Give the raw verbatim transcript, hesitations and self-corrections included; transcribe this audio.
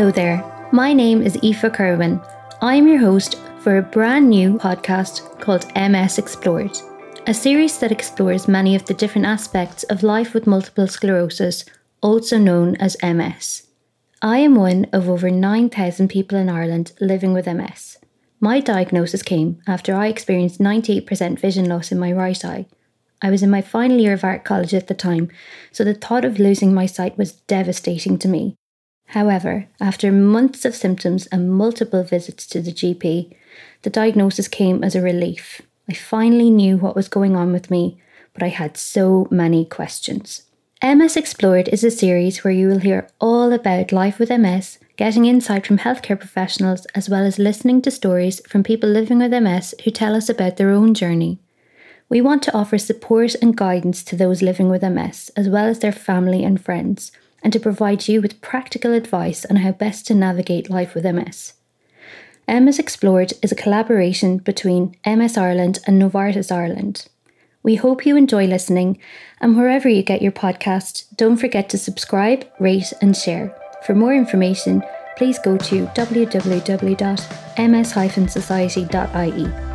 Hello there, my name is Aoife Kerwin. I am your host for a brand new podcast called M S Explored, a series that explores many of the different aspects of life with multiple sclerosis, also known as M S. I am one of over nine thousand people in Ireland living with M S. My diagnosis came after I experienced ninety-eight percent vision loss in my right eye. I was in my final year of art college at the time, so the thought of losing my sight was devastating to me. However, after months of symptoms and multiple visits to the G P, the diagnosis came as a relief. I finally knew what was going on with me, but I had so many questions. M S Explored is a series where you will hear all about life with M S, getting insight from healthcare professionals, as well as listening to stories from people living with M S who tell us about their own journey. We want to offer support and guidance to those living with M S, as well as their family and friends, and to provide you with practical advice on how best to navigate life with M S. M S Explored is a collaboration between M S Ireland and Novartis Ireland. We hope you enjoy listening, and wherever you get your podcast, don't forget to subscribe, rate and share. For more information, please go to w w w dot m s dash society dot i e.